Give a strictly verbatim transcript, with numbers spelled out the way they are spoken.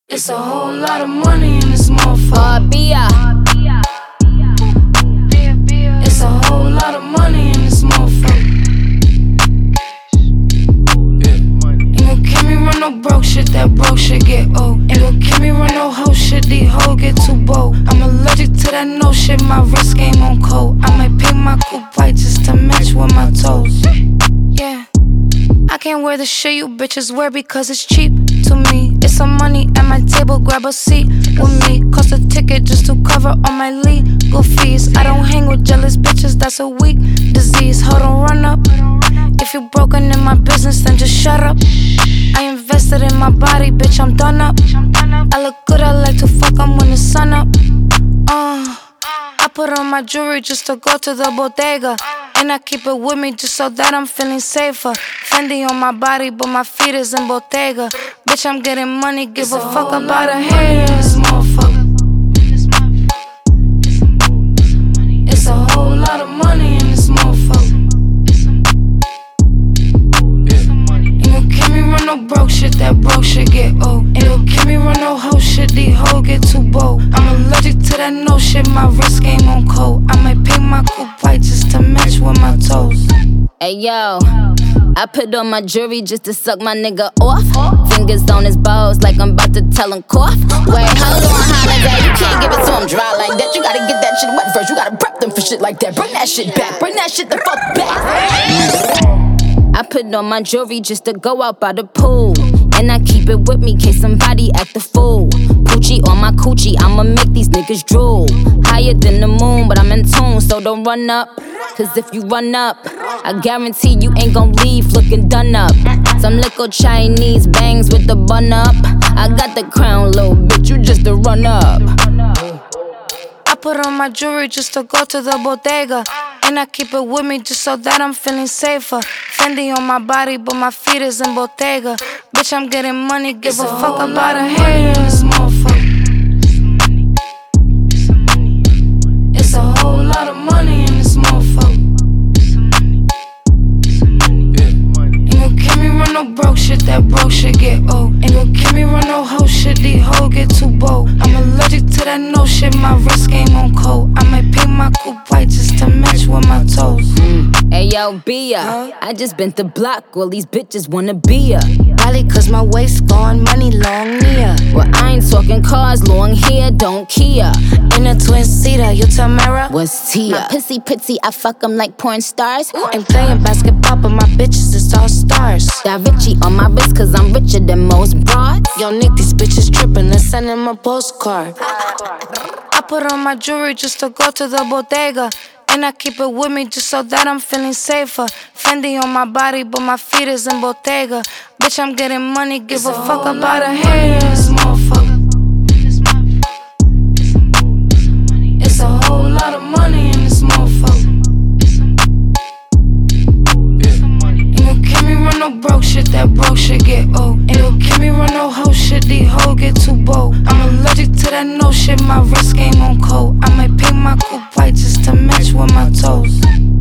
It's a whole lot of money in this motherfucker. Uh, Bia. It's a whole lot of money in this motherfucker. Ain't gon' kill me run no broke shit, that broke shit get old. Ain't gon' kill me run no hoe shit, these hoes get too bold. I'm allergic to that no shit, my wrist game on cold. I might paint my coupe white just to match with my toes. Yeah, I can't wear the shit you bitches wear because it's cheap to me. It's some money at my table, grab a seat with me. Cost a ticket just to cover all my legal fees. I don't hang with jealous bitches, that's a weak disease. Hold on, run up. If you broken in my business, then just shut up. I invested in my body, bitch, I'm done up. I look good, I like to fuck, I'm when the sun up. Uh, I put on my jewelry just to go to the bodega. And I keep it with me just so that I'm feeling safer. Fendi on my body, but my feet is in Bottega. Bitch, I'm getting money, give a fuck about a hater in this motherfucker. It's a whole lot of money in this motherfucker. Ain't gon' kill me run no broke shit, that broke shit get old. Ain't gon' kill me run no hoe shit, these hoes get too bold. I'm allergic to that no shit, my wrist game on cold. I might paint my coupe white just to match with my toes. Hey yo, I put on my jewelry just to suck my nigga off. Fingers on his balls like I'm about to tell him cough. Wait, hold on, holiday, you can't give it to him dry like that. You gotta get that shit wet first, you gotta prep them for shit like that. Bring that shit back, bring that shit the fuck back. I put on my jewelry just to go out by the pool. And I keep it with me in case somebody act a fool. Poochie on my coochie, I'ma make these niggas drool. Higher than the moon, but I'm in tune, so don't run up. Cause if you run up, I guarantee you ain't gon' leave looking done up. Some little Chinese bangs with the bun up. I got the crown, little bitch, you just a run up. I put on my jewelry just to go to the bodega. And I keep it with me just so that I'm feeling safer. Fendi on my body, but my feet is in Bottega. Bitch, I'm getting money, give a fuck about a hater in this motherfucker. It's a whole lot of money in this motherfucker. Ain't gon' kill me run no broke shit, that broke shit get old. Ain't gon' kill me run no hoe shit, these hoes get too bold. I'm allergic to that no shit, my wrist game on cold. I might paint my coupe white just to match with my toes. Mm. Hey yo, Bia, huh? I just been the block, all these bitches wanna be ya. Probably cause my waist gone, money long near. Well, I ain't talking cars, long hair, don't care. In a twin seater, you Tamara? What's Tia? My pussy pretty, I fuck 'em like porn stars. Ain't playing basketball, but my bitches is all stars. Da Vinci on my wrist, cause I'm richer than most broads. Yo, Nick, these bitches trippin', let's send him a postcard. I put on my jewelry just to go to the bodega. And I keep it with me just so that I'm feeling safer. Fendi on my body, but my feet is in Bottega. Bitch, I'm getting money, give a fuck about a hater in this motherfucker. It's a whole lot of money in this motherfucker. Ain't gon' kill me run no broke shit, that broke shit get old. Ain't gon' kill me run no hoe shit, these hoes get too bold. I'm allergic to that no shit, my wrist game on cold. I might paint my coupe white just to match with my toes.